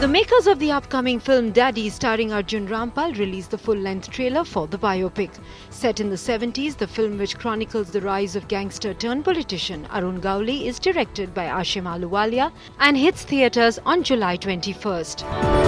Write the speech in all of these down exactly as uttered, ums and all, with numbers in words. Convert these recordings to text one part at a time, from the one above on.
makers of the upcoming film Daddy starring Arjun Rampal released the full-length trailer for the biopic. Set in the seventies, the film, which chronicles the rise of gangster-turned-politician Arun Gowli, is directed by Ashim Ahluwalia and hits theatres on July twenty-first.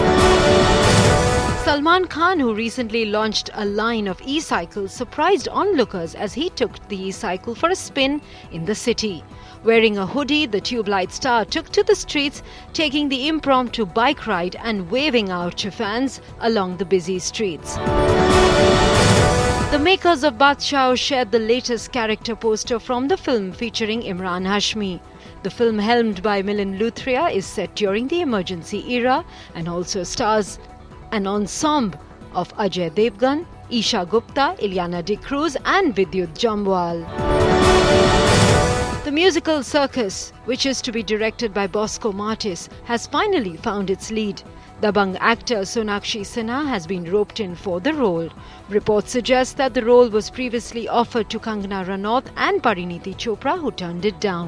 Salman Khan, who recently launched a line of e-cycles, surprised onlookers as he took the e-cycle for a spin in the city. Wearing a hoodie, the Tubelight star took to the streets, taking the impromptu bike ride and waving out to fans along the busy streets. The makers of Badshah shared the latest character poster from the film featuring Imran Hashmi. The film, helmed by Milind Luthria, is set during the emergency era and also stars an ensemble of Ajay Devgan, Isha Gupta, Ilyana D'Cruz and Vidyut Jamwal. The musical Circus, which is to be directed by Bosco Martis, has finally found its lead. Dabang actor Sonakshi Sinha has been roped in for the role. Reports suggest that the role was previously offered to Kangana Ranaut and Parineeti Chopra, who turned it down.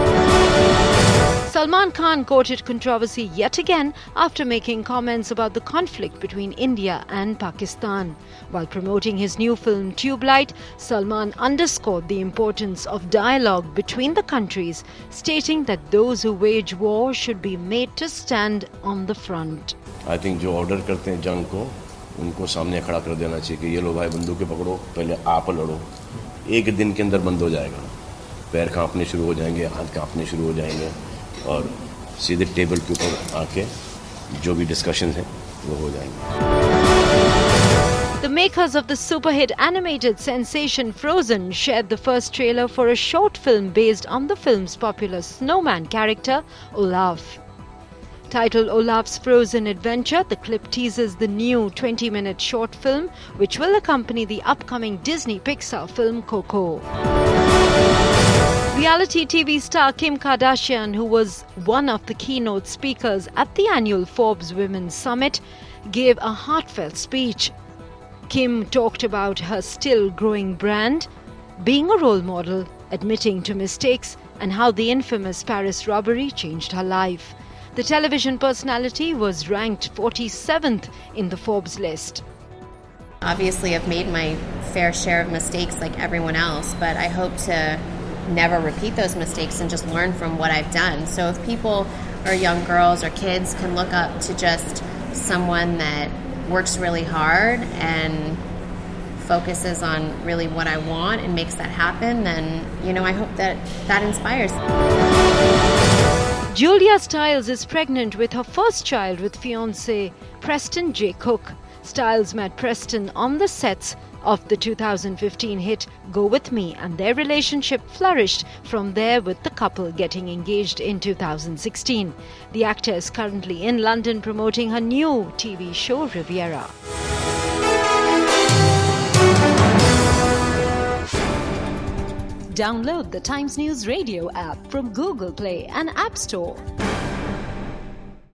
Salman Khan courted controversy yet again after making comments about the conflict between India and Pakistan. While promoting his new film Tubelight, Salman underscored the importance of dialogue between the countries, stating that those who wage war should be made to stand on the front. I think जो order करते हैं जंग को, उनको सामने खड़ा कर देना चाहिए कि ये लो भाई बंदूकें पकड़ो, पहले आप लड़ो. एक दिन के अंदर बंद हो जाएगा. पैर कांपने शुरू हो जाएंगे, हाथ कांपने शुरू हो जाएंगे और सीधे टेबल के ऊपर आके जो भी डिस्कशन है वो हो जाएंगे. The makers of the super-hit animated sensation Frozen shared the first trailer for a short film based on the film's popular snowman character Olaf. Titled Olaf's Frozen Adventure, the clip teases the new twenty-minute short film which will accompany the upcoming Disney Pixar film Coco. Reality T V star Kim Kardashian, who was one of the keynote speakers at the annual Forbes Women's Summit, gave a heartfelt speech. Kim talked about her still growing brand, being a role model, admitting to mistakes, and how the infamous Paris robbery changed her life. The television personality was ranked forty-seventh in the Forbes list. Obviously, I've made my fair share of mistakes like everyone else, but I hope to never repeat those mistakes and just learn from what I've done. So if people or young girls or kids can look up to just someone that works really hard and focuses on really what I want and makes that happen, then, you know, I hope that that inspires. Julia Stiles is pregnant with her first child with fiancé Preston J. Cook. Stiles met Preston on the sets of the two thousand fifteen hit Go With Me, and their relationship flourished from there, with the couple getting engaged in two thousand sixteen. The actor is currently in London promoting her new T V show Riviera. Download the Times News Radio app from Google Play and App Store.